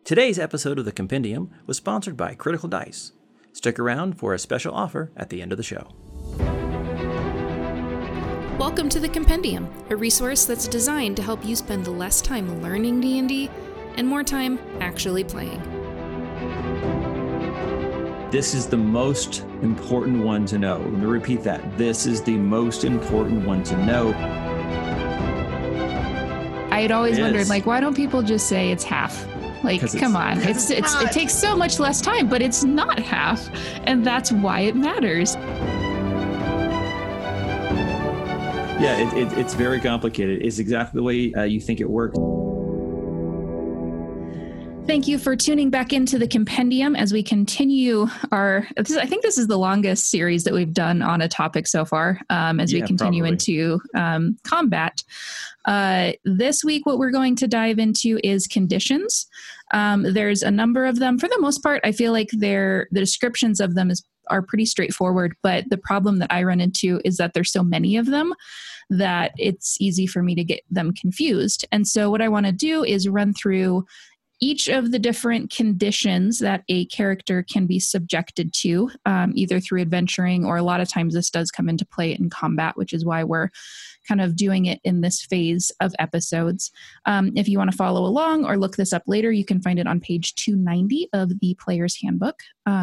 Today's episode of The Compendium was sponsored by Critical Dice. Stick around for a special offer at the end of the show. Welcome to The Compendium, a resource that's designed to help you spend less time learning D&D and more time actually playing. This is the most important one to know. Let me repeat that. This is the most important one to know. I had always wondered, why don't people just say it's half? Come on. It takes so much less time, but it's not half. And that's why it matters. Yeah, it's very complicated. It's exactly the way you think it works. Thank you for tuning back into the Compendium as we continue I think this is the longest series that we've done on a topic so far, we continue probably into combat. This week, what we're going to dive into is conditions. There's a number of them. For the most part, I feel like the descriptions of them are pretty straightforward, but the problem that I run into is that there's so many of them that it's easy for me to get them confused. And so what I want to do is run through each of the different conditions that a character can be subjected to, either through adventuring, or a lot of times this does come into play in combat, which is why we're kind of doing it in this phase of episodes. If you want to follow along or look this up later, you can find it on page 290 of the Player's Handbook.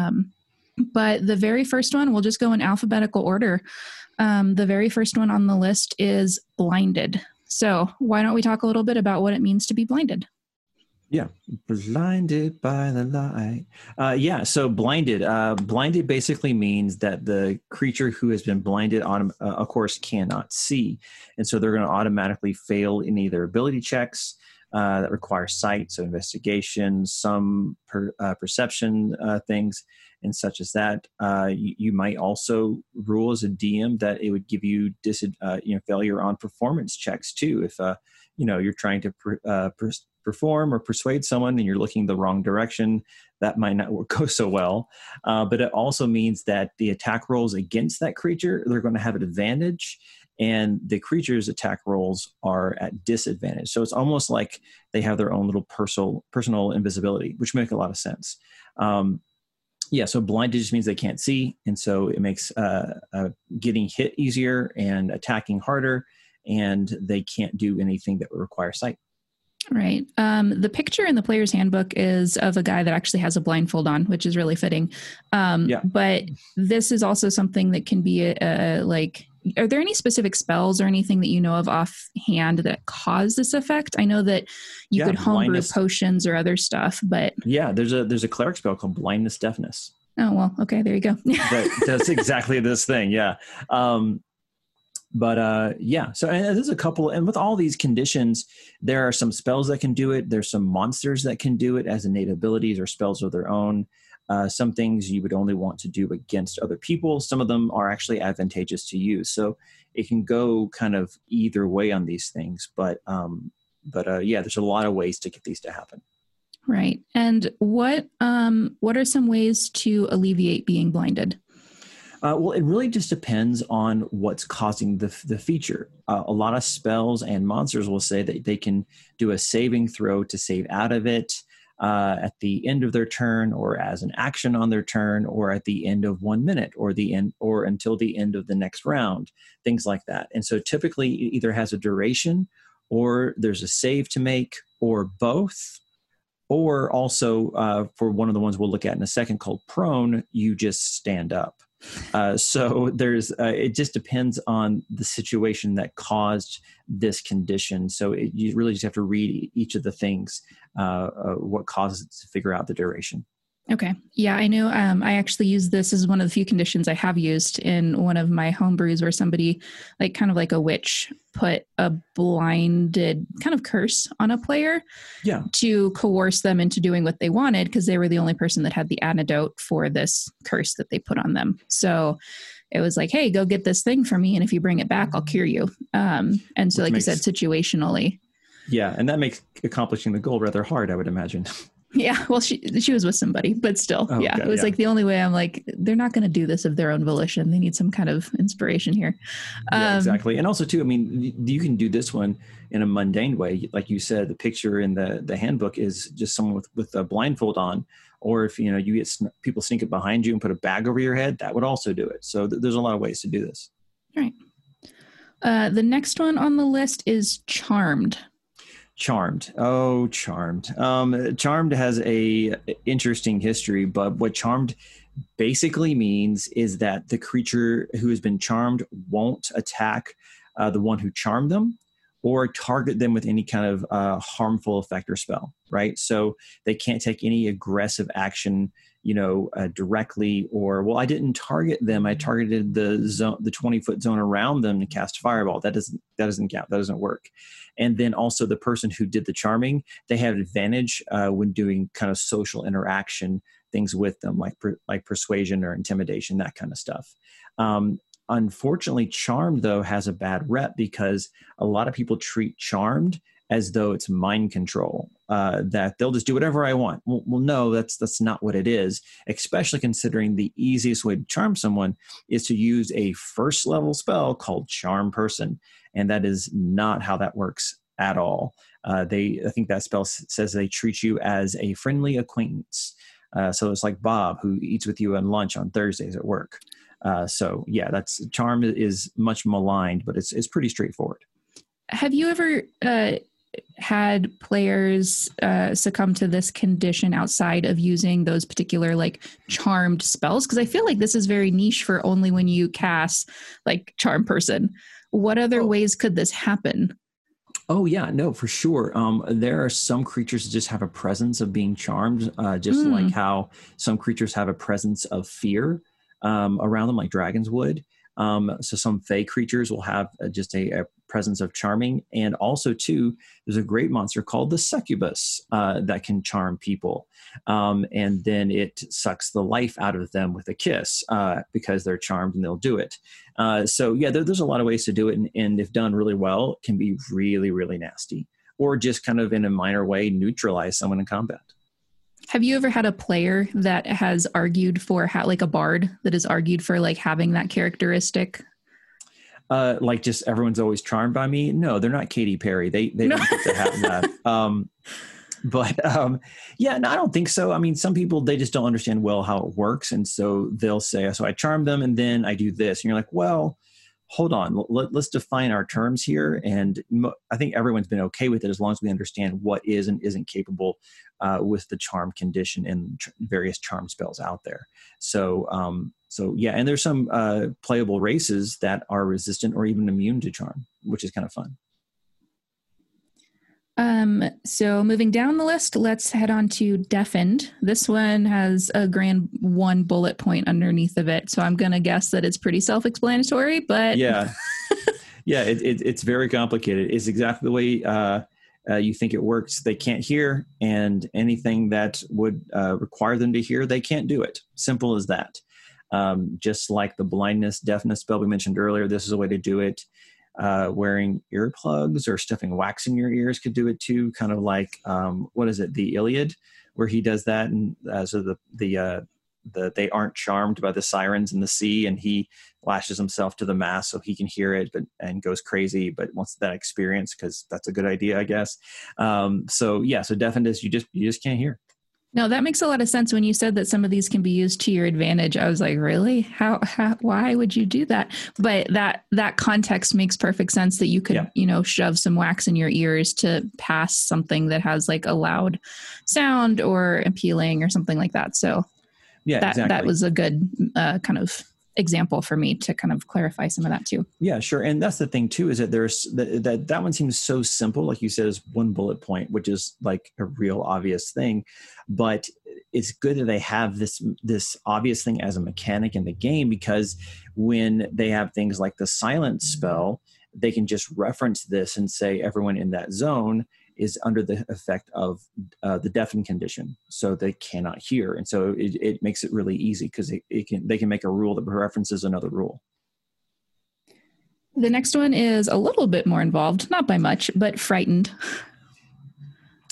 But the very first one, we'll just go in alphabetical order. The very first one on the list is blinded. So why don't we talk a little bit about what it means to be blinded? Yeah, blinded by the light. So blinded. Blinded basically means that the creature who has been blinded, of course, cannot see. And so they're going to automatically fail in either ability checks that require sight, so investigation, some perception things, and such as that. You might also rule as a DM that it would give you failure on performance checks too. If you're trying to perform or persuade someone and you're looking the wrong direction, that might not go so well. But it also means that the attack rolls against that creature, they're going to have an advantage, and the creature's attack rolls are at disadvantage. So it's almost like they have their own little personal invisibility, which make a lot of sense. So blinded just means they can't see, and so it makes getting hit easier and attacking harder, and they can't do anything that would require sight. Right. The picture in the Player's Handbook is of a guy that actually has a blindfold on, which is really fitting. But this is also something that can be are there any specific spells or anything that you know of offhand that cause this effect? I know that you could homebrew potions or other stuff, but there's a cleric spell called blindness deafness. Oh, well, okay, there you go. That does exactly this thing. Yeah. So and there's a couple, and with all these conditions, there are some spells that can do it. There's some monsters that can do it as innate abilities or spells of their own. Some things you would only want to do against other people. Some of them are actually advantageous to you. So it can go kind of either way on these things. But there's a lot of ways to get these to happen. Right. And what are some ways to alleviate being blinded? It really just depends on what's causing the feature. A lot of spells and monsters will say that they can do a saving throw to save out of it at the end of their turn, or as an action on their turn, or at the end of 1 minute, or until the end of the next round, things like that. And so typically it either has a duration, or there's a save to make, or both. Or also for one of the ones we'll look at in a second called prone, you just stand up. So there's it just depends on the situation that caused this condition. So you really just have to read each of the things, what causes it, to figure out the duration. Okay. Yeah, I know. I actually use this as one of the few conditions I have used in one of my homebrews, where somebody, kind of like a witch, put a blinded kind of curse on a player to coerce them into doing what they wanted, because they were the only person that had the antidote for this curse that they put on them. So it was like, hey, go get this thing for me, and if you bring it back, I'll cure you. And so, you said, situationally. Yeah, and that makes accomplishing the goal rather hard, I would imagine. Yeah, well, she was with somebody, but still, yeah, it was like the only way. I'm like, they're not going to do this of their own volition. They need some kind of inspiration here. Yeah, exactly. And also, too, I mean, you can do this one in a mundane way. Like you said, the picture in the handbook is just someone with a blindfold on. Or if, you get people sneak it behind you and put a bag over your head, that would also do it. So there's a lot of ways to do this. All right. The next one on the list is Charmed. Charmed. Oh, Charmed. Charmed has a interesting history, but what Charmed basically means is that the creature who has been charmed won't attack the one who charmed them or target them with any kind of harmful effect or spell, right? So they can't take any aggressive action, directly, or, well, I didn't target them. I targeted the zone, the 20-foot zone around them to cast fireball. That doesn't count. That doesn't work. And then also the person who did the charming, they have advantage when doing kind of social interaction things with them, like persuasion or intimidation, that kind of stuff. Unfortunately, Charmed, though, has a bad rep because a lot of people treat Charmed as though it's mind control, that they'll just do whatever I want. Well, no, that's not what it is, especially considering the easiest way to charm someone is to use a first level spell called Charm Person. And that is not how that works at all. I think that spell says they treat you as a friendly acquaintance. So it's like Bob, who eats with you on lunch on Thursdays at work. So yeah, that's Charm is much maligned, but it's pretty straightforward. Have you ever had players succumb to this condition outside of using those particular like charmed spells? Because I feel like this is very niche for only when you cast like Charm Person. What other ways could this happen? Oh, yeah, no, for sure. There are some creatures that just have a presence of being charmed, just like how some creatures have a presence of fear around them, like dragons would. So some fey creatures will have just a presence of charming. And also, too, there's a great monster called the succubus that can charm people. And then it sucks the life out of them with a kiss because they're charmed and they'll do it. So, yeah, there's a lot of ways to do it. And if done really well, can be really, really nasty. Or just kind of in a minor way, neutralize someone in combat. Have you ever had a player that has argued for, like a bard that has argued for like having that characteristic? Like just everyone's always charmed by me? No, they're not Katy Perry. They don't get to have that. Yeah, no, I don't think so. I mean, some people, they just don't understand well how it works. And so they'll say, so I charm them and then I do this. And you're like, well, hold on, let's define our terms here. And I think everyone's been okay with it as long as we understand what is and isn't capable with the charm condition and various charm spells out there. So yeah, and there's some playable races that are resistant or even immune to charm, which is kind of fun. So moving down the list, let's head on to Deafened. This one has a grand 1 bullet point underneath of it. So I'm going to guess that it's pretty self-explanatory, but yeah, yeah, it's very complicated. It's exactly the way you think it works. They can't hear, and anything that would require them to hear, they can't do it. Simple as that. Just like the blindness, deafness spell we mentioned earlier, this is a way to do it. Wearing earplugs or stuffing wax in your ears could do it too. Kind of like, what is it? The Iliad, where he does that. And so they aren't charmed by the sirens in the sea, and he lashes himself to the mast so he can hear it, and goes crazy, but wants that experience because that's a good idea, I guess. So yeah, so deafened is you just can't hear. No, that makes a lot of sense. When you said that some of these can be used to your advantage, I was like, really? How why would you do that? But that context makes perfect sense that you could, shove some wax in your ears to pass something that has like a loud sound or appealing or something like that. So yeah, exactly. That was a good kind of example for me to kind of clarify some of that too. Yeah, sure. And that's the thing too, is that there's that one seems so simple, like you said, is 1 bullet point, which is like a real obvious thing, but it's good that they have this obvious thing as a mechanic in the game, because when they have things like the silence spell, they can just reference this and say everyone in that zone is under the effect of the deafened condition, so they cannot hear. And so it makes it really easy because they can make a rule that references another rule. The next one is a little bit more involved, not by much, but Frightened.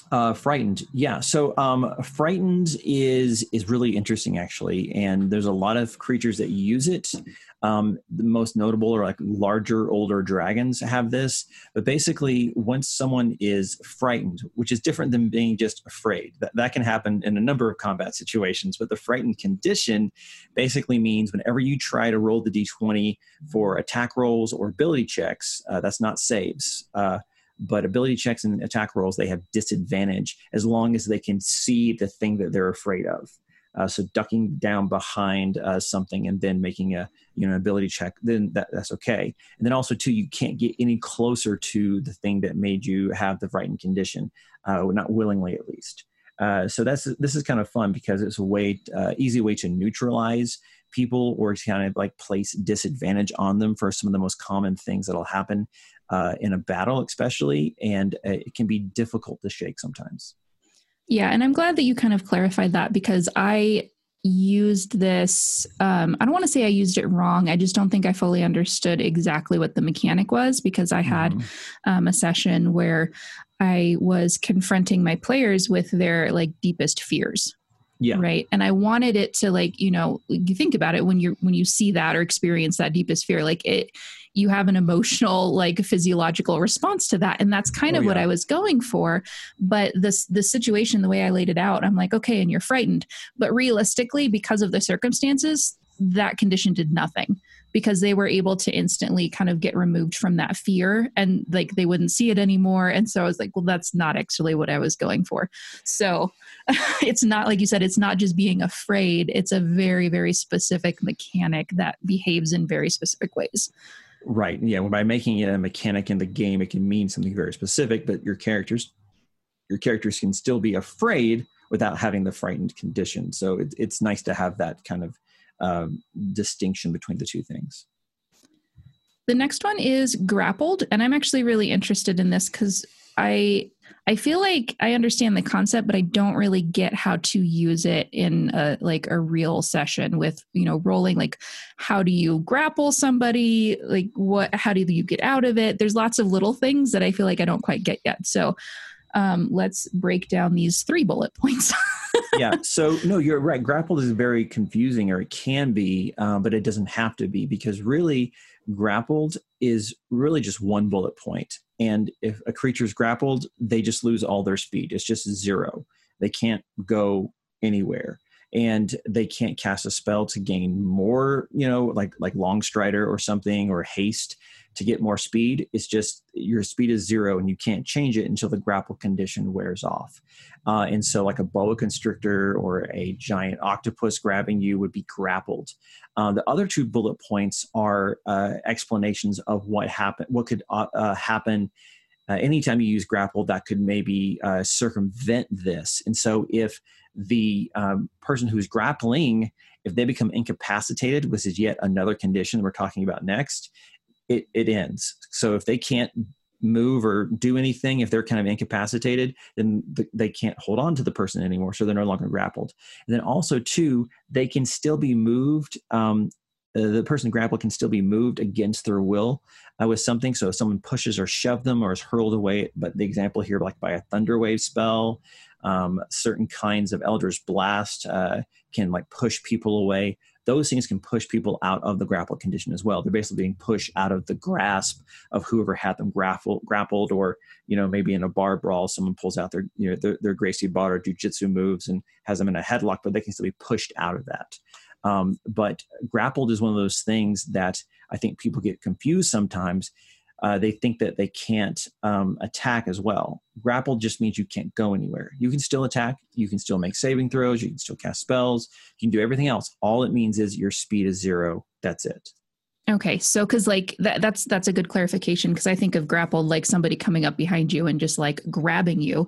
Frightened. Yeah. So frightened is really interesting, actually. And there's a lot of creatures that use it. The most notable are like larger, older dragons have this. But basically, once someone is frightened, which is different than being just afraid, that can happen in a number of combat situations. But the frightened condition basically means whenever you try to roll the d20 for attack rolls or ability checks, that's not saves. But ability checks and attack rolls, they have disadvantage as long as they can see the thing that they're afraid of. So ducking down behind something and then making a ability check, then that's okay. And then also too, you can't get any closer to the thing that made you have the frightened condition, not willingly at least. So this is kind of fun because it's a easy way to neutralize people or to kind of like place disadvantage on them for some of the most common things that'll happen in a battle, especially, and it can be difficult to shake sometimes. Yeah, and I'm glad that you kind of clarified that because I used this, I don't want to say I used it wrong. I just don't think I fully understood exactly what the mechanic was because I had a session where I was confronting my players with their like deepest fears. Yeah. Right. And I wanted it to you think about it when you see that or experience that deepest fear, you have an emotional, physiological response to that. And that's kind of what I was going for. But the situation, the way I laid it out, I'm like, okay, and you're frightened. But realistically, because of the circumstances, that condition did nothing because they were able to instantly kind of get removed from that fear and they wouldn't see it anymore. And so I was like, well, that's not actually what I was going for. So it's not, like you said, it's not just being afraid. It's a very, very specific mechanic that behaves in very specific ways. Right. Yeah. By making it a mechanic in the game, it can mean something very specific, but your characters can still be afraid without having the frightened condition. So it's nice to have that kind of distinction between the two things. The next one is grappled. And I'm actually really interested in this because I feel like I understand the concept, but I don't really get how to use it in a real session with, rolling, how do you grapple somebody? How do you get out of it? There's lots of little things that I feel like I don't quite get yet. So let's break down these 3 bullet points. Yeah. So no, you're right. Grappled is very confusing, or it can be, but it doesn't have to be, because really grappled is really just 1 bullet point. And if a creature is grappled, they just lose all their speed. It's just 0. They can't go anywhere, and they can't cast a spell to gain more, like Longstrider or something, or haste to get more speed. It's just your speed is 0 and you can't change it until the grapple condition wears off. And so like a boa constrictor or a giant octopus grabbing you would be grappled. The other 2 bullet points are explanations of what could happen anytime you use grapple that could maybe circumvent this. And so if the person who's grappling, if they become incapacitated, which is yet another condition we're talking about next, it ends. So if they can't move or do anything, if they're kind of incapacitated, then they can't hold on to the person anymore. So they're no longer grappled. And then also too, they can still be moved. The person grappled can still be moved against their will with something. So if someone pushes or shoves them or is hurled away, but the example here, like by a Thunderwave spell, certain kinds of Eldritch Blast can push people away. Those things can push people out of the grapple condition as well. They're basically being pushed out of the grasp of whoever had them grappled, or maybe in a bar brawl, someone pulls out their Gracie Bot or Jujitsu moves and has them in a headlock, but they can still be pushed out of that. But grappled is one of those things that I think people get confused sometimes. They think that they can't attack as well. Grappled just means you can't go anywhere. You can still attack. You can still make saving throws. You can still cast spells. You can do everything else. All it means is your speed is 0. That's it. Okay. So, cause that's a good clarification. Cause I think of grappled like somebody coming up behind you and just grabbing you.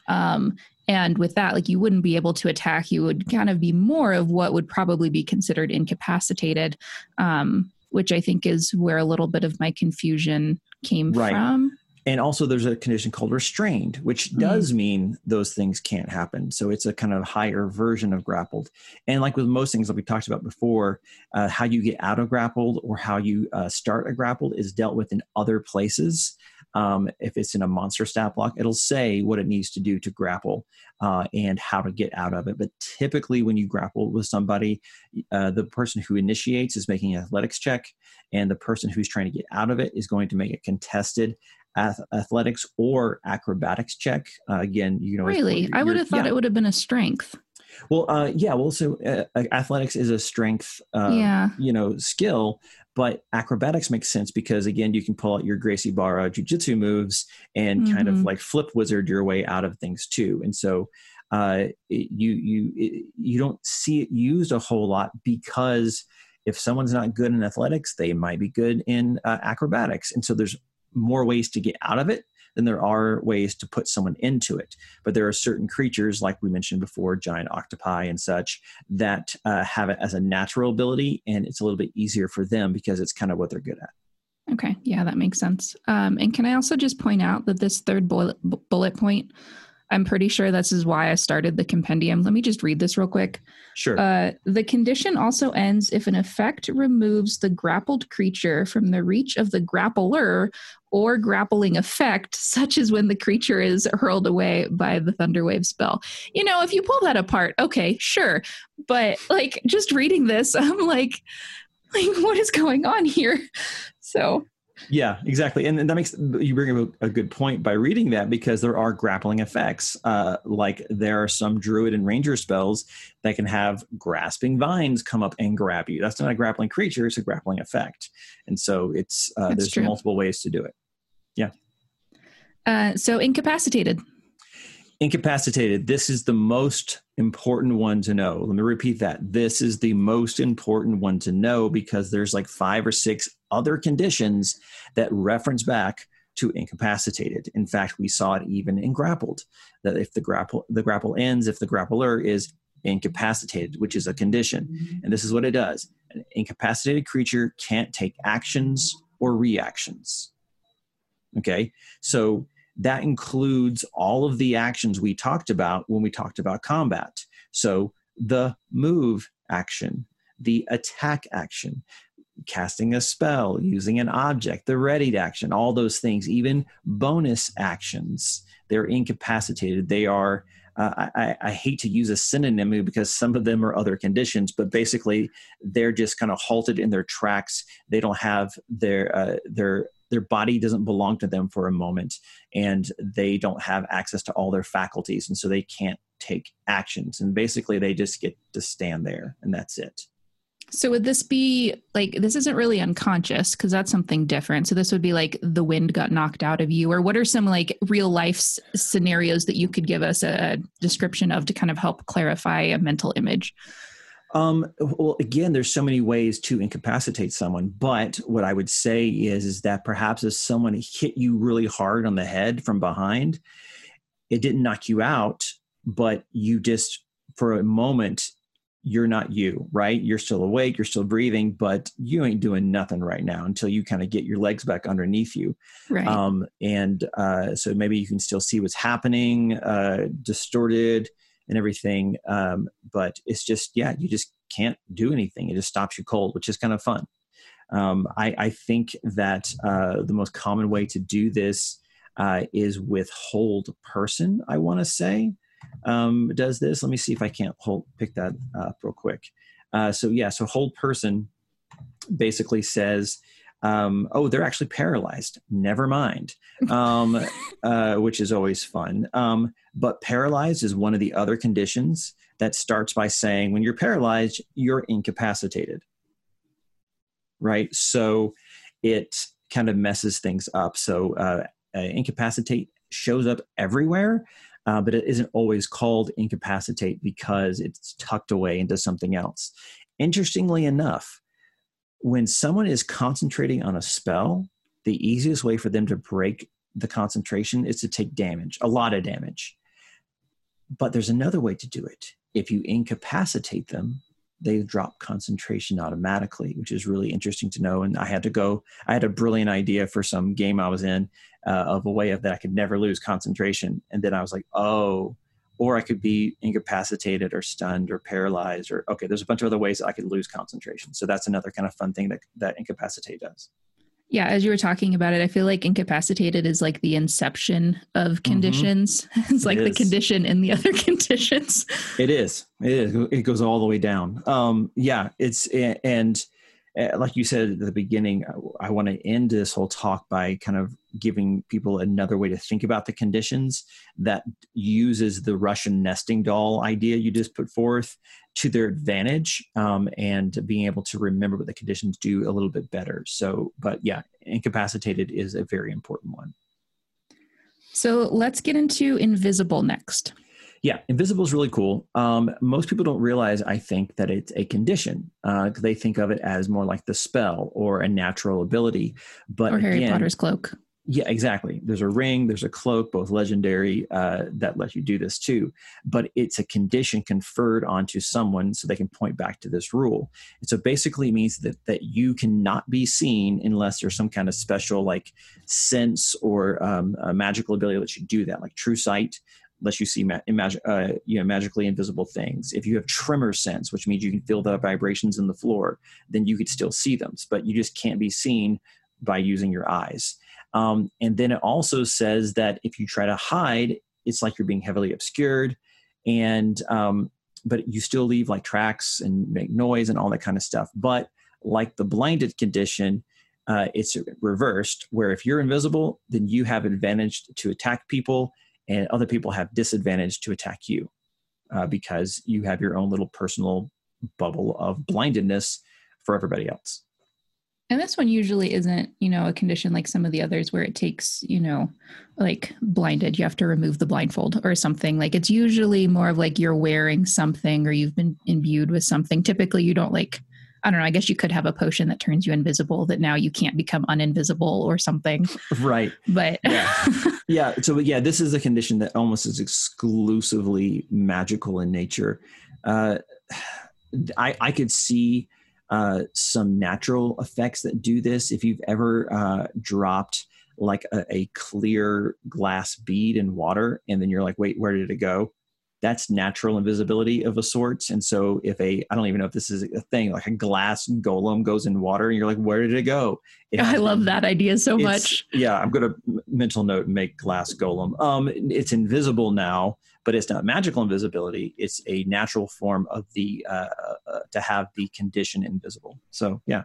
And with that, you wouldn't be able to attack. You would kind of be more of what would probably be considered incapacitated, which I think is where a little bit of my confusion came from. And also there's a condition called restrained, which does mean those things can't happen. So it's a kind of higher version of grappled. And like with most things that we talked about before, how you get out of grappled or how you start a grappled is dealt with in other places. If it's in a monster stat block, it'll say what it needs to do to grapple and how to get out of it. But typically when you grapple with somebody, the person who initiates is making an athletics check, and the person who's trying to get out of it is going to make a contested athletics or acrobatics check. Again, you know, really, I would have thought it would have been a strength. Well, so athletics is a strength, skill, but acrobatics makes sense because again, you can pull out your Gracie Barra jiu-jitsu moves and kind of like flip wizard your way out of things too. And so you don't see it used a whole lot because if someone's not good in athletics, they might be good in acrobatics. And so there's more ways to get out of it than there are ways to put someone into it. But there are certain creatures, like we mentioned before, giant octopi and such, that have it as a natural ability, and it's a little bit easier for them because it's kind of what they're good at. Okay. Yeah, that makes sense. And can I also just point out that this third bullet point, I'm pretty sure this is why I started the compendium. Let me just read this real quick. Sure. The condition also ends if an effect removes the grappled creature from the reach of the grappler or grappling effect, such as when the creature is hurled away by the Thunderwave spell. You know, if you pull that apart, okay, sure. But like just reading this, I'm like what is going on here? So... Yeah, exactly. And that makes you bring up a good point by reading that, because there are grappling effects. Like there are some druid and ranger spells that can have grasping vines come up and grab you. That's not a grappling creature, it's a grappling effect. And so it's there's true. Multiple ways to do it. Yeah. So incapacitated. Incapacitated. This is the most important one to know. Let me repeat that. This is the most important one to know because there's like 5 or 6 other conditions that reference back to incapacitated. In fact, we saw it even in grappled, that if the grapple ends, if the grappler is incapacitated, which is a condition. And this is what it does. An incapacitated creature can't take actions or reactions. Okay. So that includes all of the actions we talked about when we talked about combat. So the move action, the attack action, casting a spell, using an object, the readied action, all those things, even bonus actions, they're incapacitated. They are, I hate to use a synonym because some of them are other conditions, but basically they're just kind of halted in their tracks. They don't have their body doesn't belong to them for a moment, and they don't have access to all their faculties. And so they can't take actions. And basically they just get to stand there and that's it. So would this be like, this isn't really unconscious because that's something different. So this would be like the wind got knocked out of you, or what are some like real life scenarios that you could give us a description of to kind of help clarify a mental image? Well, again, there's so many ways to incapacitate someone, but what I would say is that perhaps if someone hit you really hard on the head from behind, it didn't knock you out, but you just, for a moment, you're not you, right? You're still awake, you're still breathing, but you ain't doing nothing right now until you kind of get your legs back underneath you. Right. So maybe you can still see what's happening, distorted and everything. But it's just, you just can't do anything. It just stops you cold, which is kind of fun. I think that the most common way to do this is with hold person, I want to say. Does this. Let me see if I can't pick that up real quick. So hold person basically says, they're actually paralyzed. Never mind. Which is always fun. But paralyzed is one of the other conditions that starts by saying when you're paralyzed, you're incapacitated. Right? So it kind of messes things up. So incapacitate shows up everywhere. But it isn't always called incapacitate because it's tucked away into something else. Interestingly enough, when someone is concentrating on a spell, the easiest way for them to break the concentration is to take damage, a lot of damage. But there's another way to do it. If you incapacitate them, they drop concentration automatically, which is really interesting to know. And I had a brilliant idea for some game I was in of a way that I could never lose concentration. And then I was like, oh, or I could be incapacitated or stunned or paralyzed, or okay, there's a bunch of other ways that I could lose concentration. So that's another kind of fun thing that incapacitate does. Yeah, as you were talking about it, I feel like incapacitated is like the inception of conditions. Mm-hmm. It's like the condition in the other conditions. It is. It goes all the way down. And like you said at the beginning, I want to end this whole talk by kind of giving people another way to think about the conditions that uses the Russian nesting doll idea you just put forth to their advantage, and being able to remember what the conditions do a little bit better. So, but yeah, incapacitated is a very important one. So let's get into invisible next. Yeah, invisible is really cool. Most people don't realize, I think, that it's a condition. They think of it as more like the spell or a natural ability. But or Harry Potter's cloak. Yeah, exactly. There's a ring, there's a cloak, both legendary, that let you do this too. But it's a condition conferred onto someone so they can point back to this rule. And so basically it means that you cannot be seen unless there's some kind of special like sense or a magical ability that lets you do that, like true sight lets you see magically invisible things. If you have tremor sense, which means you can feel the vibrations in the floor, then you could still see them, but you just can't be seen by using your eyes. And then it also says that if you try to hide, it's like you're being heavily obscured, and but you still leave like tracks and make noise and all that kind of stuff. But like the blinded condition, it's reversed, where if you're invisible, then you have advantage to attack people, and other people have disadvantage to attack you because you have your own little personal bubble of blindedness for everybody else. And this one usually isn't, a condition like some of the others where it takes, like blinded, you have to remove the blindfold or something. Like it's usually more of like you're wearing something or you've been imbued with something. Typically you don't I don't know, I guess you could have a potion that turns you invisible that now you can't become uninvisible or something. Right. But yeah. So this is a condition that almost is exclusively magical in nature. I could see some natural effects that do this. If you've ever dropped like a clear glass bead in water and then you're like, wait, where did it go? That's natural invisibility of a sort. And so if I don't even know if this is a thing, like a glass golem goes in water and you're like, where did it go? I love that idea so much. Yeah, I'm going to mental note and make glass golem. It's invisible now, but it's not magical invisibility. It's a natural form of the to have the condition invisible. So yeah.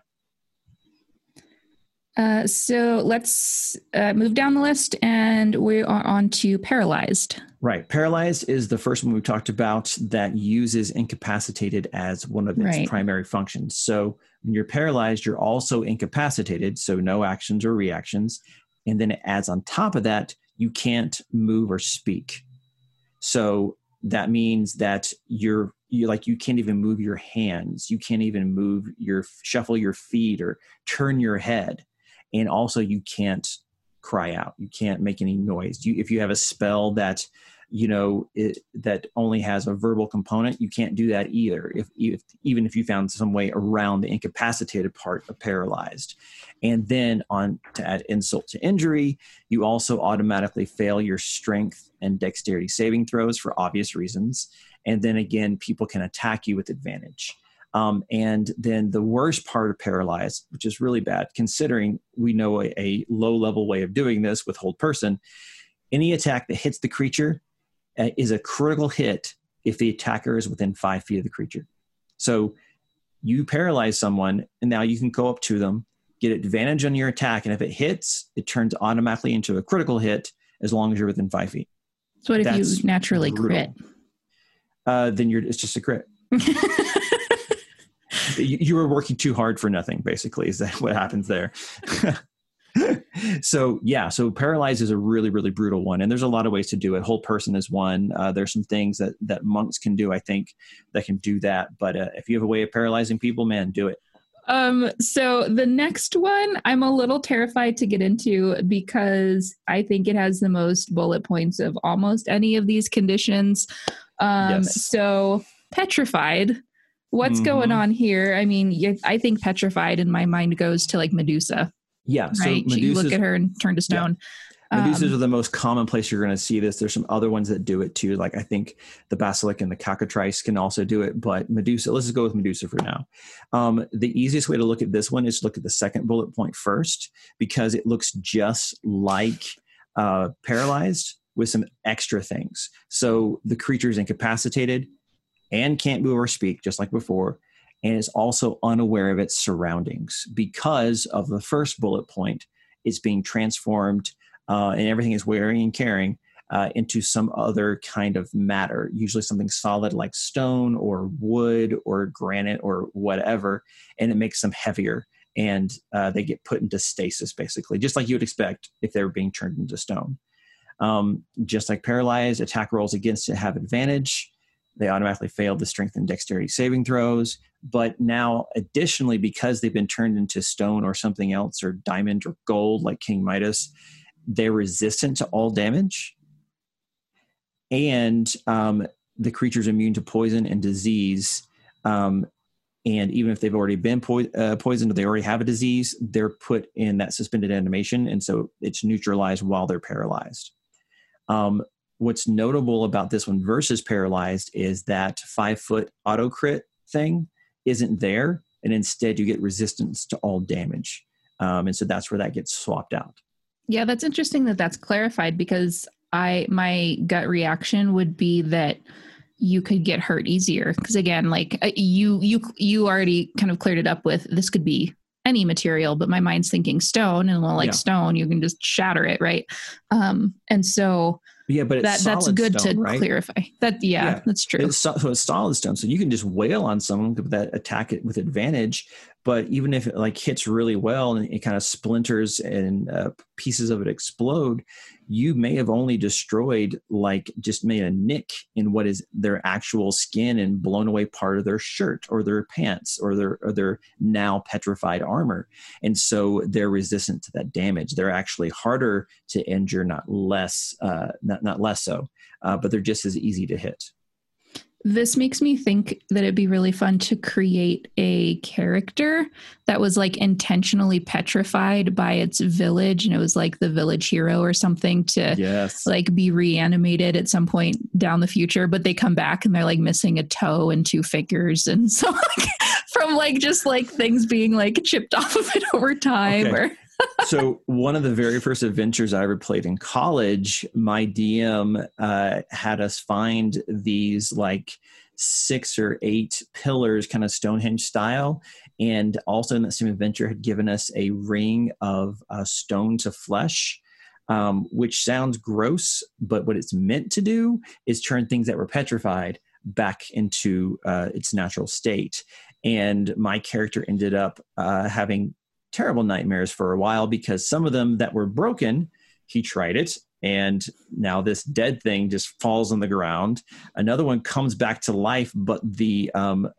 So let's move down the list, and we are on to paralyzed. Right. Paralyzed is the first one we talked about that uses incapacitated as one of its primary functions. So when you're paralyzed, you're also incapacitated, so no actions or reactions. And then it adds on top of that, you can't move or speak. So that means that you can't even move your hands. You can't even shuffle your feet or turn your head. And also you can't cry out. You can't make any noise. If you have a spell that, that only has a verbal component, you can't do that either. Even if you found some way around the incapacitated part of paralyzed. And then to add insult to injury, you also automatically fail your strength and dexterity saving throws for obvious reasons. And then again, people can attack you with advantage. And then the worst part of paralyzed, which is really bad, considering we know a low-level way of doing this with hold person, any attack that hits the creature is a critical hit if the attacker is within 5 feet of the creature. So you paralyze someone, and now you can go up to them, get advantage on your attack, and if it hits, it turns automatically into a critical hit as long as you're within 5 feet. So what if you naturally brutal. Crit? Then it's just a crit. You were working too hard for nothing, basically, is that what happens there. So paralyzed is a really, really brutal one. And there's a lot of ways to do it. Hold person is one. There's some things that monks can do, I think, that can do that. But if you have a way of paralyzing people, man, do it. So the next one I'm a little terrified to get into because I think it has the most bullet points of almost any of these conditions. Yes. So petrified. what's going on here? I mean, I think petrified in my mind goes to like Medusa. Yeah. Right. So you look at her and turn to stone. Yeah. Medusas are the most common place you're going to see this. There's some other ones that do it too. Like I think the basilisk and the cockatrice can also do it, but Medusa, let's just go with Medusa for now. The easiest way to look at this one is to look at the second bullet point first, because it looks just like paralyzed with some extra things. So the creature is incapacitated and can't move or speak, just like before, and is also unaware of its surroundings because of the first bullet point. It's being transformed and everything is wearing and carrying into some other kind of matter, usually something solid like stone or wood or granite or whatever, and it makes them heavier, and they get put into stasis, basically, just like you would expect if they were being turned into stone. Just like paralyzed, attack rolls against it have advantage. They automatically fail the strength and dexterity saving throws. But now, additionally, because they've been turned into stone or something else, or diamond or gold like King Midas, they're resistant to all damage, and the creature's immune to poison and disease. And even if they've already been poisoned or they already have a disease, they're put in that suspended animation, and so it's neutralized while they're paralyzed. What's notable about this one versus paralyzed is that 5-foot auto crit thing isn't there, and instead you get resistance to all damage. And so that's where that gets swapped out. Yeah, that's interesting that that's clarified, because my gut reaction would be that you could get hurt easier. Because again, like you already kind of cleared it up with this could be any material, but my mind's thinking stone, and stone, you can just shatter it, right? And so yeah, but it's that's good stone, to right? clarify. That's true. It's solid stone, so you can just wail on someone that attack it with advantage. But even if it like hits really well and it kind of splinters and pieces of it explode, you may have only destroyed, like just made a nick in what is their actual skin and blown away part of their shirt or their pants or their now petrified armor. And so they're resistant to that damage. They're actually harder to injure, not less so, but they're just as easy to hit. This makes me think that it'd be really fun to create a character that was like intentionally petrified by its village, and it was like the village hero or something to like be reanimated at some point down the future, but they come back and they're like missing a toe and 2 fingers, and so like from like just like things being like chipped off of it over time. Okay. So one of the very first adventures I ever played in college, my DM had us find these like 6 or 8 pillars, kind of Stonehenge style. And also in that same adventure had given us a ring of stone to flesh, which sounds gross, but what it's meant to do is turn things that were petrified back into its natural state. And my character ended up having terrible nightmares for a while, because some of them that were broken, he tried it, and now this dead thing just falls on the ground. Another one comes back to life, but the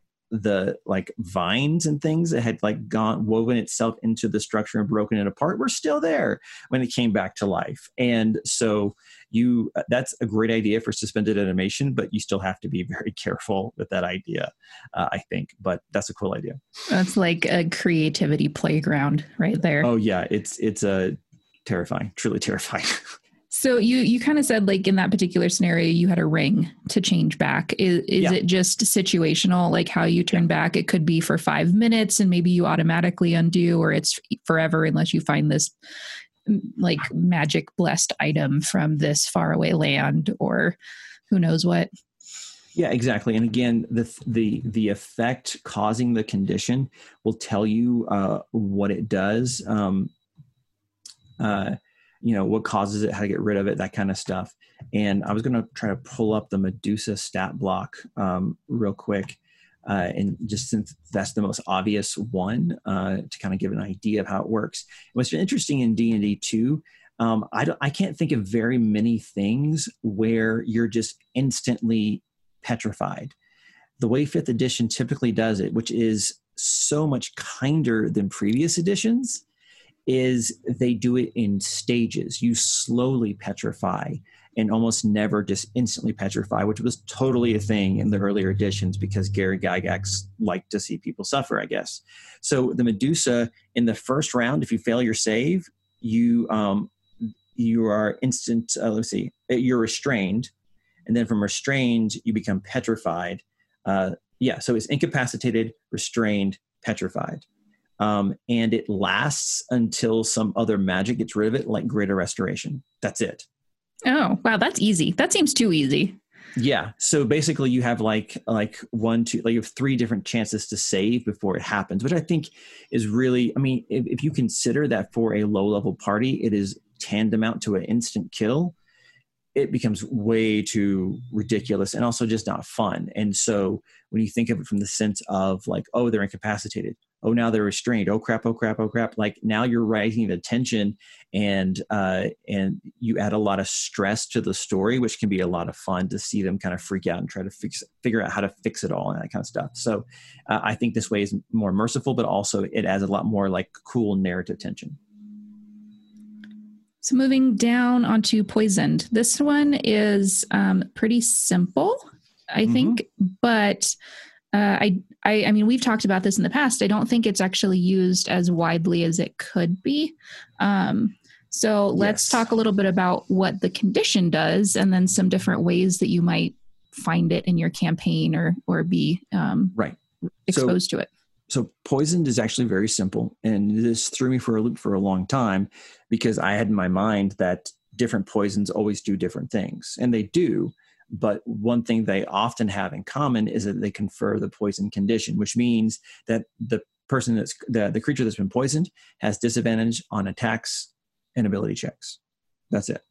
like vines and things that had like woven itself into the structure and broken it apart were still there when it came back to life. And so that's a great idea for suspended animation, but you still have to be very careful with that idea, I think. But that's a cool idea. That's like a creativity playground right there. Oh yeah, it's terrifying, truly terrifying. So you kind of said like in that particular scenario, you had a ring to change back. Is it just situational, like how you turn back? It could be for 5 minutes and maybe you automatically undo, or it's forever unless you find this like magic blessed item from this faraway land, or who knows what. Yeah, exactly. And again, the effect causing the condition will tell you what it does. What causes it, how to get rid of it, that kind of stuff. And I was going to try to pull up the Medusa stat block real quick. And just since that's the most obvious one, to kind of give an idea of how it works. What's been interesting in D&D 2, I can't think of very many things where you're just instantly petrified. The way 5th edition typically does it, which is so much kinder than previous editions, is they do it in stages. You slowly petrify, and almost never just instantly petrify, which was totally a thing in the earlier editions because Gary Gygax liked to see people suffer, I guess. So the Medusa in the first round, if you fail your save, you are you're restrained, and then from restrained you become petrified. So it's incapacitated, restrained, petrified. And it lasts until some other magic gets rid of it, like Greater Restoration. That's it. Oh, wow. That's easy. That seems too easy. Yeah. So basically you have like you have 3 different chances to save before it happens, which I think is really, I mean, if you consider that for a low level party, it is tantamount to an instant kill. It becomes way too ridiculous and also just not fun. And so when you think of it from the sense of like, oh, they're incapacitated. Oh, now they're restrained. Oh crap. Like now you're rising the tension and you add a lot of stress to the story, which can be a lot of fun to see them kind of freak out and try to figure out how to fix it all and that kind of stuff. So I think this way is more merciful, but also it adds a lot more like cool narrative tension. So moving down onto Poisoned. This one is pretty simple, I think, but I mean, we've talked about this in the past. I don't think it's actually used as widely as it could be. So let's talk a little bit about what the condition does and then some different ways that you might find it in your campaign or be exposed to it. So Poisoned is actually very simple, and this threw me for a loop for a long time because I had in my mind that different poisons always do different things, and they do. But one thing they often have in common is that they confer the poison condition, which means that the person the creature that's been poisoned has disadvantage on attacks and ability checks. That's it.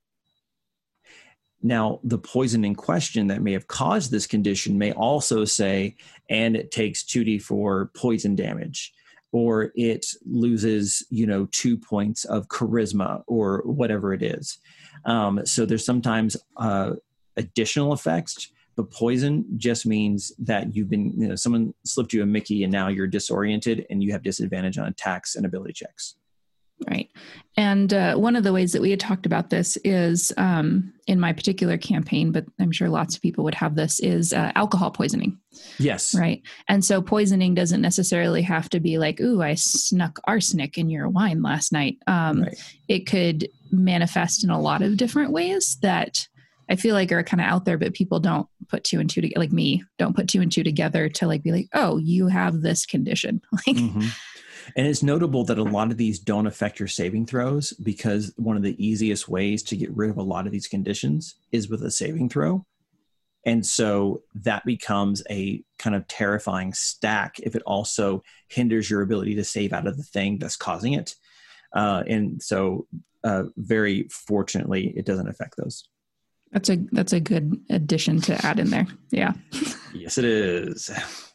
Now, the poison in question that may have caused this condition may also say, and it takes 2d4 poison damage, or it loses, 2 points of charisma, or whatever it is. So there's sometimes additional effects, but poison just means that you've been, someone slipped you a Mickey and now you're disoriented and you have disadvantage on attacks and ability checks. Right. And one of the ways that we had talked about this is in my particular campaign, but I'm sure lots of people would have this, is alcohol poisoning. Yes. Right. And so poisoning doesn't necessarily have to be like, ooh, I snuck arsenic in your wine last night. Right. It could manifest in a lot of different ways that I feel like are kind of out there, but people don't put 2 and 2 together, like me, don't put 2 and 2 together to like be like, oh, you have this condition. Like. And it's notable that a lot of these don't affect your saving throws because one of the easiest ways to get rid of a lot of these conditions is with a saving throw. And so that becomes a kind of terrifying stack if it also hinders your ability to save out of the thing that's causing it. And so very fortunately, it doesn't affect those. That's a good addition to add in there. Yeah. Yes, it is.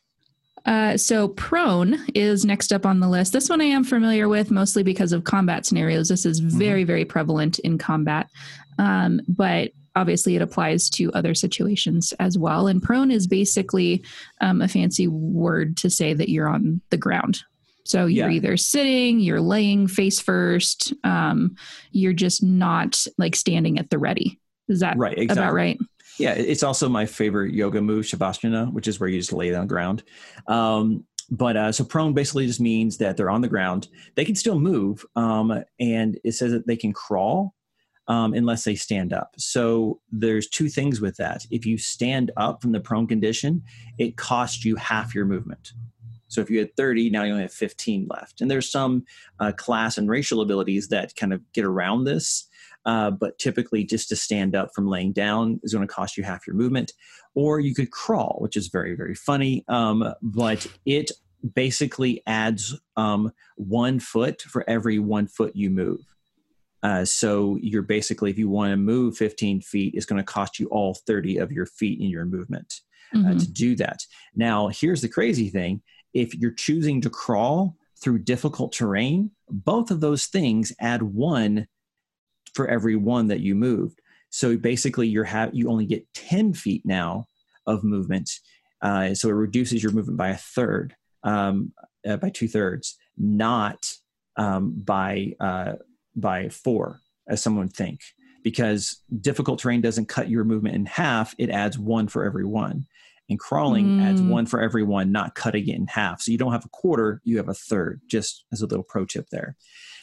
So prone is next up on the list. This one I am familiar with mostly because of combat scenarios. This is very, very prevalent in combat. But obviously it applies to other situations as well. And prone is basically a fancy word to say that you're on the ground. So you're either sitting, you're laying face first, you're just not like standing at the ready. Is that about right? Yeah, it's also my favorite yoga move, Shavasana, which is where you just lay on the ground. So prone basically just means that they're on the ground. They can still move, and it says that they can crawl unless they stand up. So there's 2 things with that. If you stand up from the prone condition, it costs you half your movement. So if you had 30, now you only have 15 left. And there's some class and racial abilities that kind of get around this. But typically just to stand up from laying down is going to cost you half your movement. Or you could crawl, which is very, very funny. But it basically adds 1 foot for every 1 foot you move. So you're basically, if you want to move 15 feet, it's going to cost you all 30 of your feet in your movement to do that. Now, here's the crazy thing. If you're choosing to crawl through difficult terrain, both of those things add 1 for every 1 that you moved. So basically you only get 10 feet now of movement. So it reduces your movement by 1/3, by 2/3, not by 4, as someone would think. because difficult terrain doesn't cut your movement in half. It adds 1 for every 1. And crawling adds 1 for every 1, not cutting it in half. So you don't have a quarter, you have a third, just as a little pro tip there.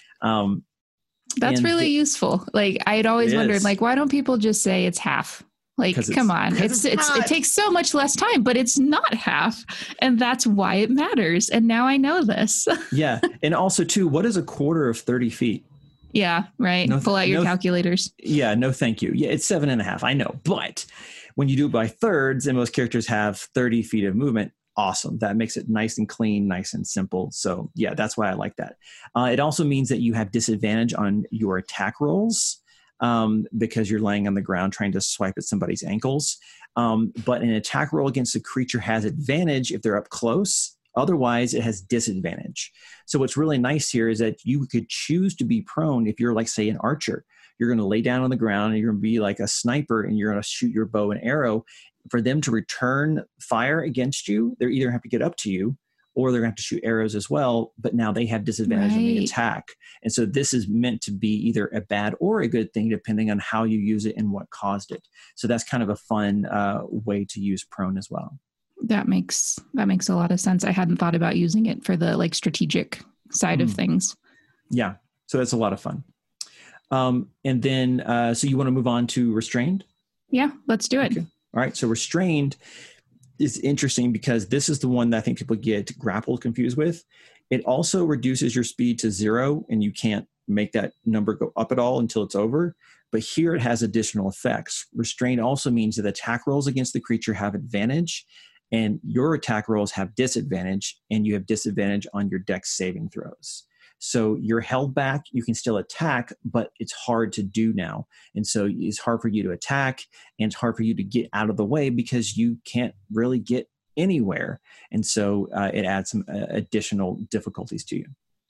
That's really useful. Like I had always wondered, like, why don't people just say it's half? Like, come on, it takes so much less time, but it's not half. And that's why it matters. And now I know this. Yeah. And also too, what is a quarter of 30 feet? Yeah. Right. Pull out your calculators. Yeah. No, thank you. Yeah. It's 7.5. I know. But when you do it by thirds and most characters have 30 feet of movement, awesome. That makes it nice and clean, nice and simple. So yeah, that's why I like that. It also means that you have disadvantage on your attack rolls because you're laying on the ground trying to swipe at somebody's ankles. But an attack roll against a creature has advantage if they're up close. Otherwise, it has disadvantage. So what's really nice here is that you could choose to be prone if you're like, say, an archer. You're going to lay down on the ground and you're going to be like a sniper and you're going to shoot your bow and arrow. For them to return fire against you, they're either have to get up to you or they're going to have to shoot arrows as well. But now they have disadvantage on the attack. And so this is meant to be either a bad or a good thing, depending on how you use it and what caused it. So that's kind of a fun way to use prone as well. That makes a lot of sense. I hadn't thought about using it for the like strategic side of things. Yeah. So that's a lot of fun. And then, so you want to move on to restrained? Yeah, let's do it. Okay. All right. So restrained is interesting because this is the one that I think people get grappled confused with. It also reduces your speed to 0 and you can't make that number go up at all until it's over. But here it has additional effects. Restrained also means that attack rolls against the creature have advantage and your attack rolls have disadvantage, and you have disadvantage on your dex saving throws. So you're held back, you can still attack, but it's hard to do now. And so it's hard for you to attack, and it's hard for you to get out of the way because you can't really get anywhere. And so it adds some additional difficulties to you.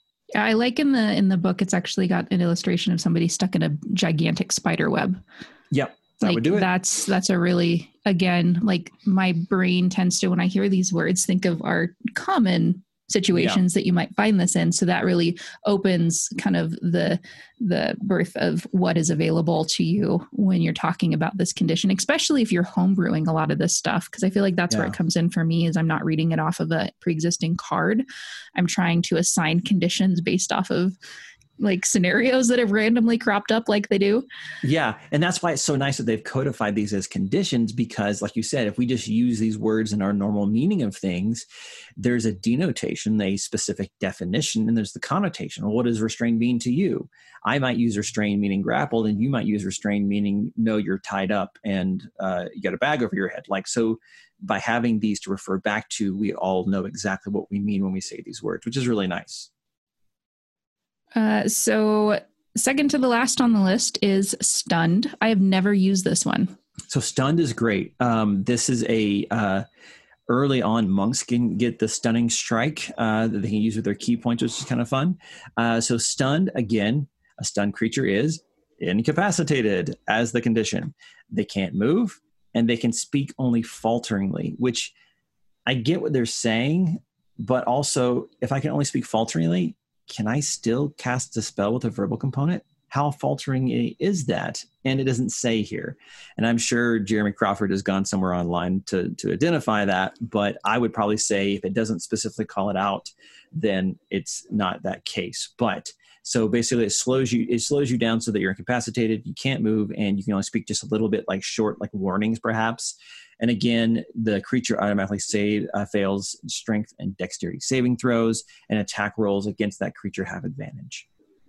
I like in the book, it's actually got an illustration of somebody stuck in a gigantic spider web. Yep. That would do it. That's a really, again, like my brain tends to, when I hear these words, think of our common situations that you might find this in. So that really opens kind of the birth of what is available to you when you're talking about this condition, especially if you're homebrewing a lot of this stuff. Because I feel like that's where it comes in for me is I'm not reading it off of a pre-existing card. I'm trying to assign conditions based off of like scenarios that have randomly cropped up like they do. Yeah. And that's why it's so nice that they've codified these as conditions, because like you said, if we just use these words in our normal meaning of things, there's a denotation, a specific definition, and there's the connotation. Well, what does restrained mean to you? I might use restrained meaning grappled, and you might use restrained meaning, no, you're tied up and you got a bag over your head. Like, so by having these to refer back to, we all know exactly what we mean when we say these words, which is really nice. So second to the last on the list is stunned. I have never used this one. So stunned is great. This is early on monks can get the stunning strike that they can use with their key points, which is kind of fun. So stunned, again, a stunned creature is incapacitated as the condition. They can't move and they can speak only falteringly, which I get what they're saying, but also if I can only speak falteringly, can I still cast a spell with a verbal component? How faltering is that? And it doesn't say here. And I'm sure Jeremy Crawford has gone somewhere online to identify that, but I would probably say if it doesn't specifically call it out, then it's not that case. But so basically it slows you down so that you're incapacitated, you can't move, and you can only speak just a little bit, like short, like warnings perhaps. And again, the creature automatically fails strength and dexterity saving throws, and attack rolls against that creature have advantage.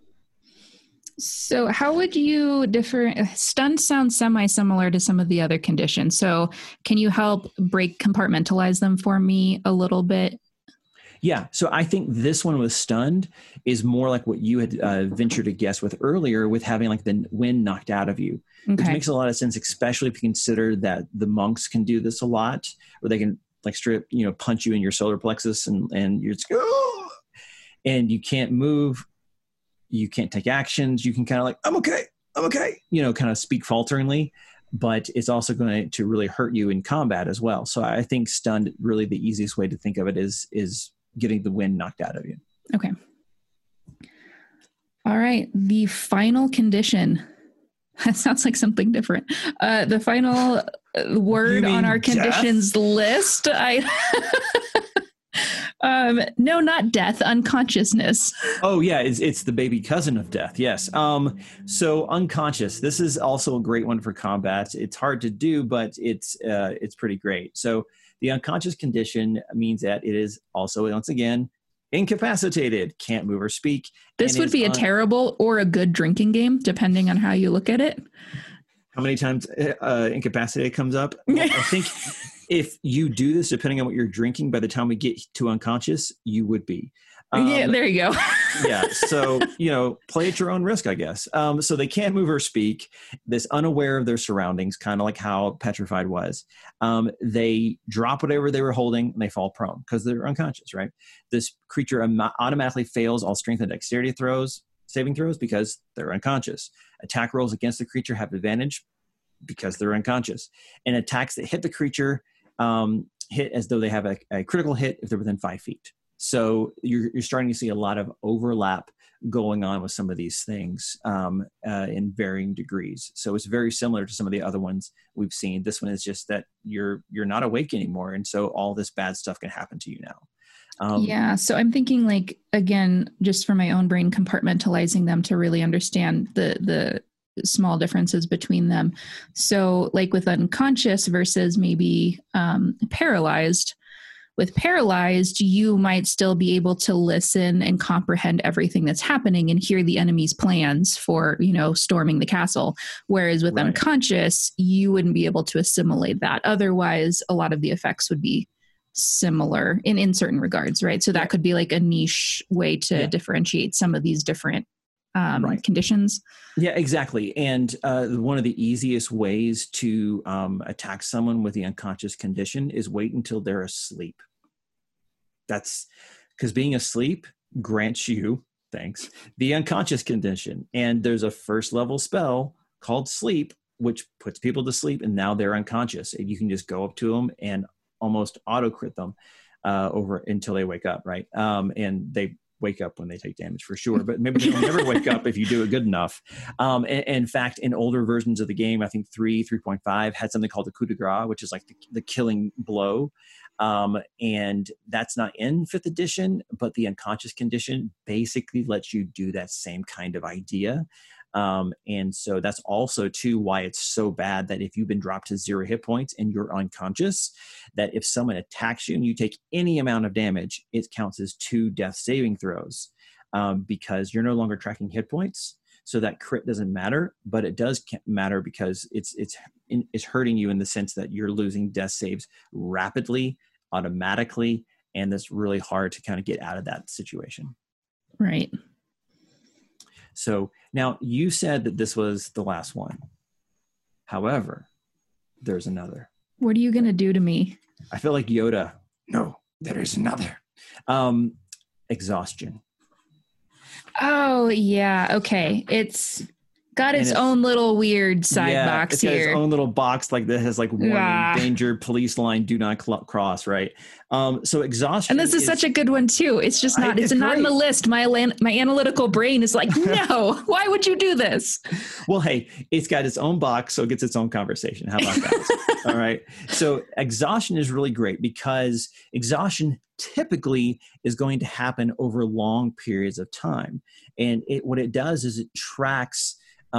So how would you differ? Stunned sounds semi-similar to some of the other conditions. So can you help compartmentalize them for me a little bit? Yeah. So I think this one with stunned is more like what you had ventured to guess with earlier, with having like the wind knocked out of you, which makes a lot of sense, especially if you consider that the monks can do this a lot, where they can like strip, punch you in your solar plexus and you're just, and you can't move. You can't take actions. You can kind of like, I'm okay. Kind of speak falteringly, but it's also going to really hurt you in combat as well. So I think stunned, really the easiest way to think of it is getting the wind knocked out of you. Okay. All right. The final condition That sounds like something different. The final word on our conditions list. No, not death, unconsciousness. Oh yeah, it's the baby cousin of death. Yes. So unconscious. This is also a great one for combat. It's hard to do, but it's pretty great. So the unconscious condition means that it is also, once again, incapacitated, can't move or speak. This would be a terrible or a good drinking game, depending on how you look at it. How many times incapacitated comes up? Well, I think if you do this, depending on what you're drinking, by the time we get to unconscious, you would be. Yeah, there you go. Yeah. So, play at your own risk, I guess. So they can't move or speak. This unaware of their surroundings, kind of like how petrified was. They drop whatever they were holding and they fall prone because they're unconscious, right? This creature automatically fails all strength and dexterity saving throws because they're unconscious. Attack rolls against the creature have advantage because they're unconscious. And attacks that hit the creature hit as though they have a critical hit if they're within 5 feet. So you're starting to see a lot of overlap going on with some of these things in varying degrees. So it's very similar to some of the other ones we've seen. This one is just that you're not awake anymore, and so all this bad stuff can happen to you now. Yeah. So I'm thinking, like, again, just for my own brain, compartmentalizing them to really understand the small differences between them. So like with unconscious versus maybe paralyzed. With paralyzed, you might still be able to listen and comprehend everything that's happening and hear the enemy's plans for, storming the castle. Whereas with unconscious, you wouldn't be able to assimilate that. Otherwise, a lot of the effects would be similar in certain regards, right? So that could be like a niche way to differentiate some of these different conditions. Yeah, exactly. And one of the easiest ways to attack someone with the unconscious condition is wait until they're asleep. That's because being asleep grants you, the unconscious condition. And there's a first level spell called sleep, which puts people to sleep, and now they're unconscious. And you can just go up to them and almost auto crit them over until they wake up, right? And they wake up when they take damage for sure, but maybe they'll never wake up if you do it good enough. In fact, in older versions of the game, I think 3.5 had something called the coup de grace, which is like the killing blow. And that's not in 5th edition, but the unconscious condition basically lets you do that same kind of idea. And so that's also too why it's so bad that if you've been dropped to 0 hit points and you're unconscious, that if someone attacks you and you take any amount of damage, it counts as 2 death saving throws because you're no longer tracking hit points. So that crit doesn't matter, but it does matter because it's hurting you in the sense that you're losing death saves rapidly, automatically, and it's really hard to kind of get out of that situation. Right. So now you said that this was the last one. However, there's another. What are you going to do to me? I feel like Yoda. No, there is another. Exhaustion. Oh, yeah. Okay. It's got its own little weird side box here. It's got its own little box that has like warning, danger, police line, do not cross, right? So exhaustion. And this is such a good one too. It's just not, it's not in the list. My analytical brain is like, no, why would you do this? Well, hey, it's got its own box, so it gets its own conversation. How about that? All right. So exhaustion is really great because exhaustion typically is going to happen over long periods of time. And what it does is it tracks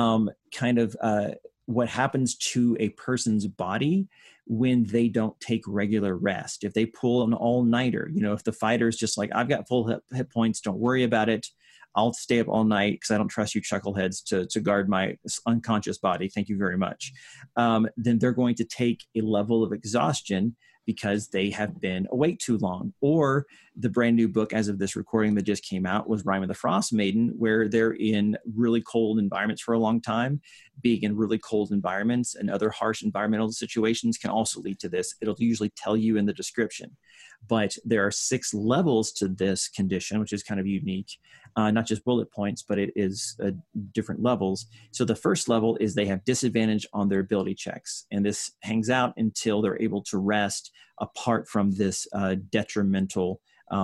what happens to a person's body when they don't take regular rest. If they pull an all-nighter, if the fighter's just like, I've got full hit points, don't worry about it. I'll stay up all night because I don't trust you chuckleheads to guard my unconscious body. Thank you very much. Then they're going to take a level of exhaustion because they have been awake too long. Or the brand new book as of this recording that just came out was Rime of the Frost Maiden, where they're in really cold environments for a long time. Being in really cold environments and other harsh environmental situations can also lead to this. It'll usually tell you in the description. But there are 6 levels to this condition, which is kind of unique. Not just bullet points, but it is different levels. So the first level is they have disadvantage on their ability checks. And this hangs out until they're able to rest apart from this detrimental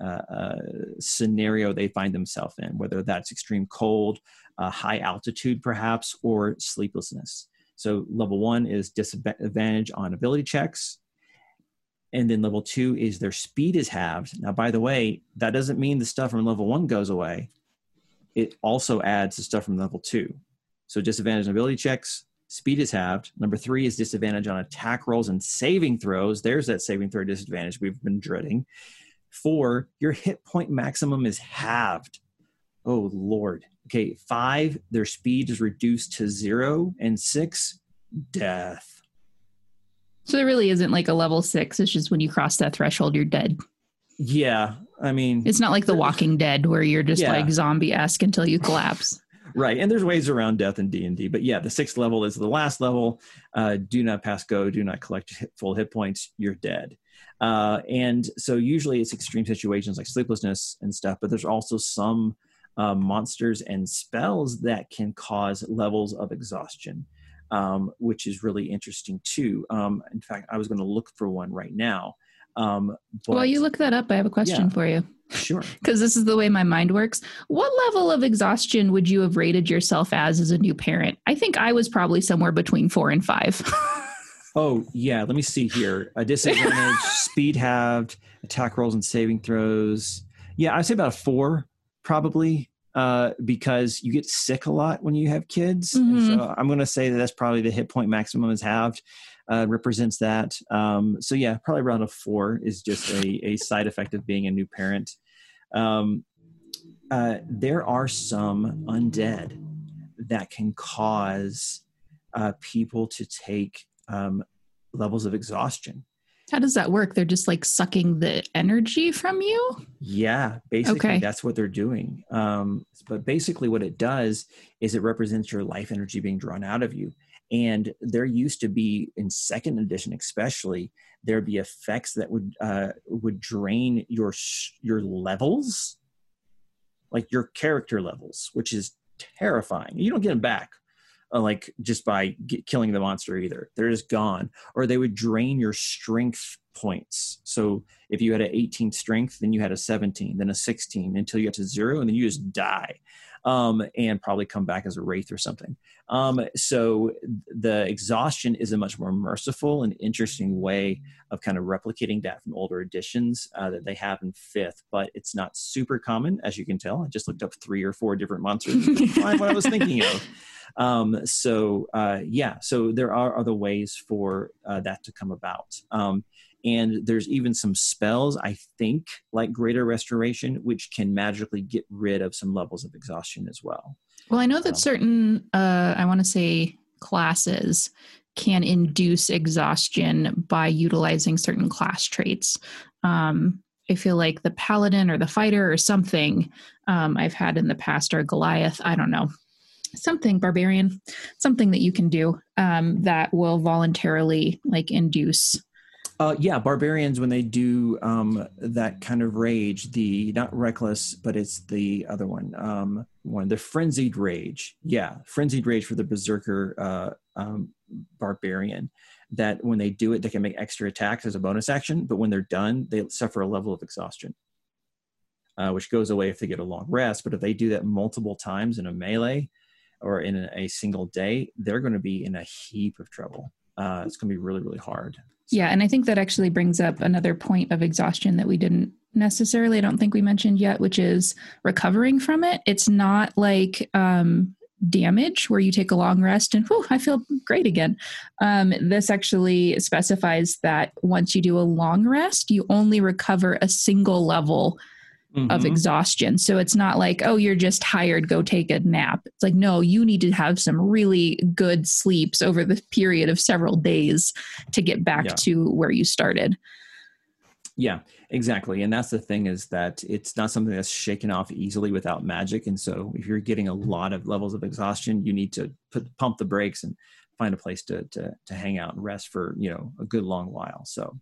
scenario they find themselves in, whether that's extreme cold, high altitude perhaps, or sleeplessness. So level 1 is disadvantage on ability checks. And then level 2 is their speed is halved. Now, by the way, that doesn't mean the stuff from level 1 goes away. It also adds the stuff from level 2. So disadvantage on ability checks, speed is halved. Number 3 is disadvantage on attack rolls and saving throws. There's that saving throw disadvantage we've been dreading. 4, your hit point maximum is halved. Oh, Lord. Okay, 5, their speed is reduced to 0. And 6, death. So there really isn't like a level 6. It's just when you cross that threshold, you're dead. Yeah, I mean... It's not like The Walking Dead where you're just like zombie-esque until you collapse. Right, and there's ways around death in D&D. But yeah, the 6th level is the last level. Do not pass go. Do not collect full hit points. You're dead. And so usually it's extreme situations like sleeplessness and stuff, but there's also some monsters and spells that can cause levels of exhaustion, which is really interesting too. In fact, I was going to look for one right now. But, while you look that up, I have a question for you. Sure. Because this is the way my mind works. What level of exhaustion would you have rated yourself as a new parent? I think I was probably somewhere between 4 and 5. Oh, yeah. Let me see here. A disadvantage, speed halved, attack rolls and saving throws. Yeah, I'd say about a 4 probably, because you get sick a lot when you have kids. Mm-hmm. And so I'm going to say that that's probably the hit point maximum is halved. Represents that. So yeah, probably around a 4 is just a side effect of being a new parent. There are some undead that can cause people to take levels of exhaustion. How does that work? They're just like sucking the energy from you? Yeah, basically that's what they're doing. But basically what it does is it represents your life energy being drawn out of you. And there used to be, in 2nd edition especially, there'd be effects that would drain your levels, like your character levels, which is terrifying. You don't get them back, like just by killing the monster either. They're just gone. Or they would drain your strength points. So if you had an 18 strength, then you had a 17, then a 16, until you get to 0, and then you just die. And probably come back as a wraith or something. So the exhaustion is a much more merciful and interesting way of kind of replicating that from older editions that they have in 5th, but it's not super common, as you can tell. I just looked up 3 or 4 different monsters to find what I was thinking of. So there are other ways for that to come about. And there's even some spells, I think, like Greater Restoration, which can magically get rid of some levels of exhaustion as well. Well, I know that certain, I want to say, classes can induce exhaustion by utilizing certain class traits. I feel like the Paladin or the Fighter or something I've had in the past, or Goliath, I don't know. Something Barbarian, something that you can do that will voluntarily like induce. Barbarians, when they do that kind of rage, not reckless, but it's the other one, the frenzied rage. Yeah, frenzied rage for the berserker barbarian, that when they do it, they can make extra attacks as a bonus action, but when they're done, they suffer a level of exhaustion, which goes away if they get a long rest. But if they do that multiple times in a melee or in a single day, they're going to be in a heap of trouble. It's going to be really, really hard. Yeah, and I think that actually brings up another point of exhaustion that we didn't necessarily, I don't think we mentioned yet, which is recovering from it. It's not like damage where you take a long rest and, I feel great again. This actually specifies that once you do a long rest, you only recover a single level of exhaustion. So it's not like, you're just tired, go take a nap. It's like, no, you need to have some really good sleeps over the period of several days to get back to where you started. Yeah, exactly. And that's the thing, is that it's not something that's shaken off easily without magic. And so if you're getting a lot of levels of exhaustion, you need to pump the brakes and find a place to hang out and rest for, a good long while. So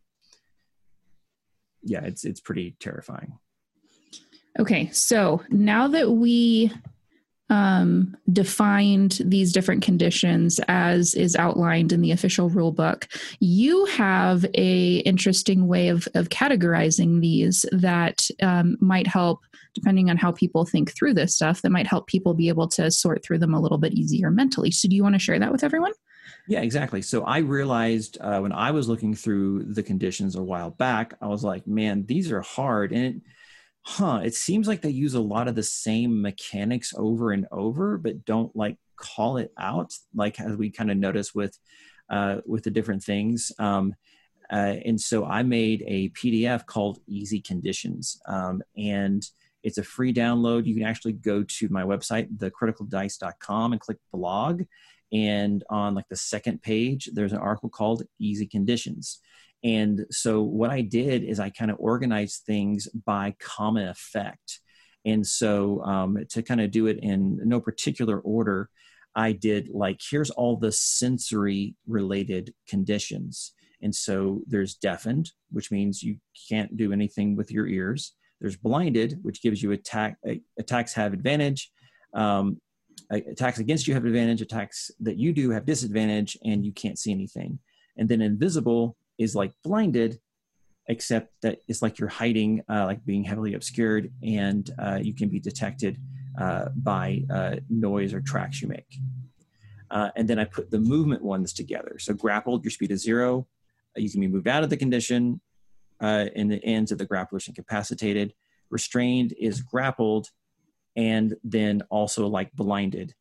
yeah, it's pretty terrifying. Okay, so now that we defined these different conditions as is outlined in the official rule book. You have a interesting way of categorizing these that might help, depending on how people think through this stuff, that might help people be able to sort through them a little bit easier mentally. So do you want to share that with everyone? Yeah, exactly. So I realized when I was looking through the conditions a while back, I was like, man, these are hard. And it seems like they use a lot of the same mechanics over and over, but don't like call it out, like as we kind of notice with the different things. And so I made a PDF called Easy Conditions, and it's a free download. You can actually go to my website, thecriticaldice.com, and click blog. And on like the second page, there's an article called Easy Conditions. And so what I did is I kind of organized things by common effect. And so to kind of do it in no particular order, I did like, here's all the sensory related conditions. And so there's deafened, which means you can't do anything with your ears. There's blinded, which gives you attacks have advantage. Attacks against you have advantage. Attacks that you do have disadvantage, and you can't see anything. And then invisible is like blinded, except that it's like you're hiding, like being heavily obscured, and you can be detected by noise or tracks you make. And then I put the movement ones together. So grappled, your speed is 0. You can be moved out of the condition, and the ends of the grappler is incapacitated. Restrained is grappled, and then also like blinded,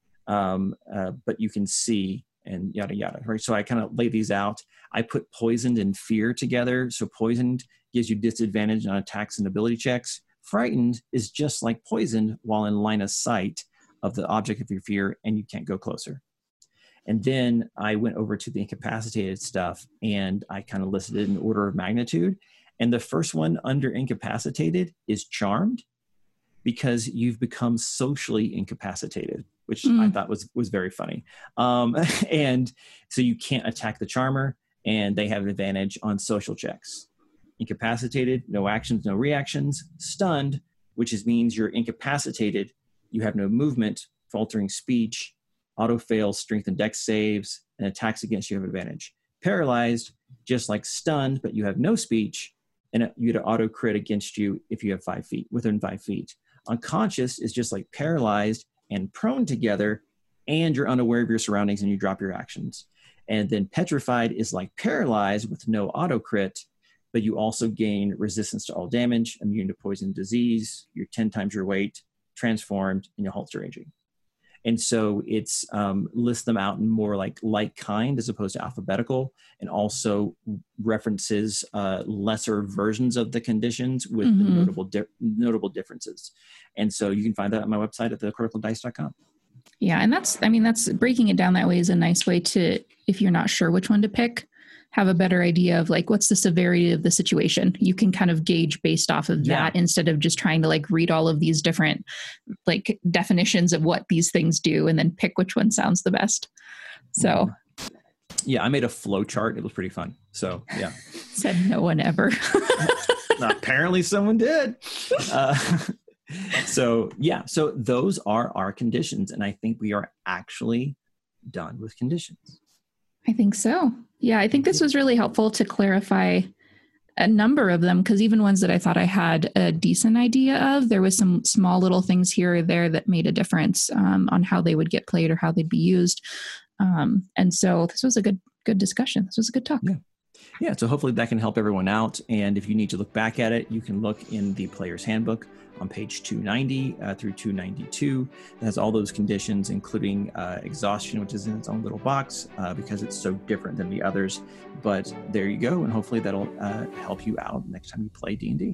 but you can see, and yada, yada, right? So I kind of lay these out. I put poisoned and fear together. So poisoned gives you disadvantage on attacks and ability checks. Frightened is just like poisoned while in line of sight of the object of your fear, and you can't go closer. And then I went over to the incapacitated stuff, and I kind of listed it in order of magnitude. And the first one under incapacitated is charmed, because you've become socially incapacitated, which I thought was very funny. And so you can't attack the charmer, and they have an advantage on social checks. Incapacitated, no actions, no reactions. Stunned, which means you're incapacitated, you have no movement, faltering speech, auto fails, strength and dex saves, and attacks against you have advantage. Paralyzed, just like stunned, but you have no speech, and you get an auto crit against you if you have 5 feet, within 5 feet. Unconscious is just like paralyzed and prone together, and you're unaware of your surroundings and you drop your actions. And then petrified is like paralyzed with no auto crit, but you also gain resistance to all damage, immune to poison disease, you're 10 times your weight, transformed, and you halt your aging. And so it's lists them out in more like kind as opposed to alphabetical, and also references lesser versions of the conditions with the notable differences. And so you can find that on my website at thecriticaldice.com. Yeah, and that's breaking it down that way is a nice way to, if you're not sure which one to pick, have a better idea of like, what's the severity of the situation. You can kind of gauge based off of that instead of just trying to like read all of these different like definitions of what these things do and then pick which one sounds the best. So yeah, I made a flow chart. It was pretty fun. So yeah. Said no one ever. Apparently someone did. So those are our conditions. And I think we are actually done with conditions. I think so. Yeah, I think this was really helpful to clarify a number of them, because even ones that I thought I had a decent idea of, there was some small little things here or there that made a difference on how they would get played or how they'd be used. And so this was a good discussion. This was a good talk. Yeah. So hopefully that can help everyone out. And if you need to look back at it, you can look in the Player's Handbook on page 290 through 292. It has all those conditions, including exhaustion, which is in its own little box because it's so different than the others. But there you go. And hopefully that'll help you out next time you play D&D.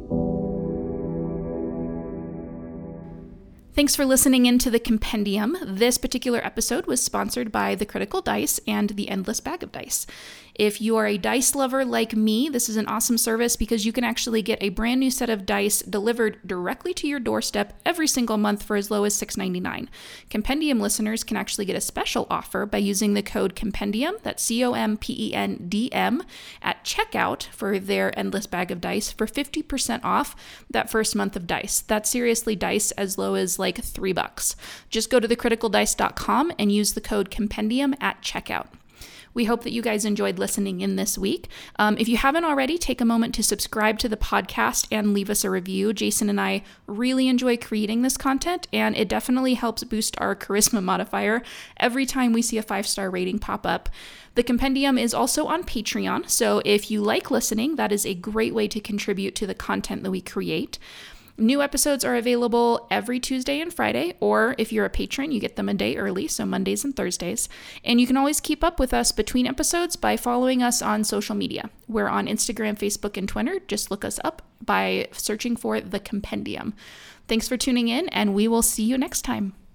Thanks for listening into the Compendium. This particular episode was sponsored by The Critical Dice and The Endless Bag of Dice. If you are a dice lover like me, this is an awesome service because you can actually get a brand new set of dice delivered directly to your doorstep every single month for as low as $6.99. Compendium listeners can actually get a special offer by using the code Compendium, that's COMPENDM, at checkout for their Endless Bag of Dice for 50% off that first month of dice. That's seriously dice as low as like $3. Just go to thecriticaldice.com and use the code compendium at checkout. We hope that you guys enjoyed listening in this week. If you haven't already, take a moment to subscribe to the podcast and leave us a review. Jason and I really enjoy creating this content, and it definitely helps boost our charisma modifier every time we see a 5-star rating pop up. The Compendium is also on Patreon, so if you like listening, that is a great way to contribute to the content that we create. New episodes are available every Tuesday and Friday, or if you're a patron, you get them a day early, so Mondays and Thursdays. And you can always keep up with us between episodes by following us on social media. We're on Instagram, Facebook, and Twitter. Just look us up by searching for The Compendium. Thanks for tuning in, and we will see you next time.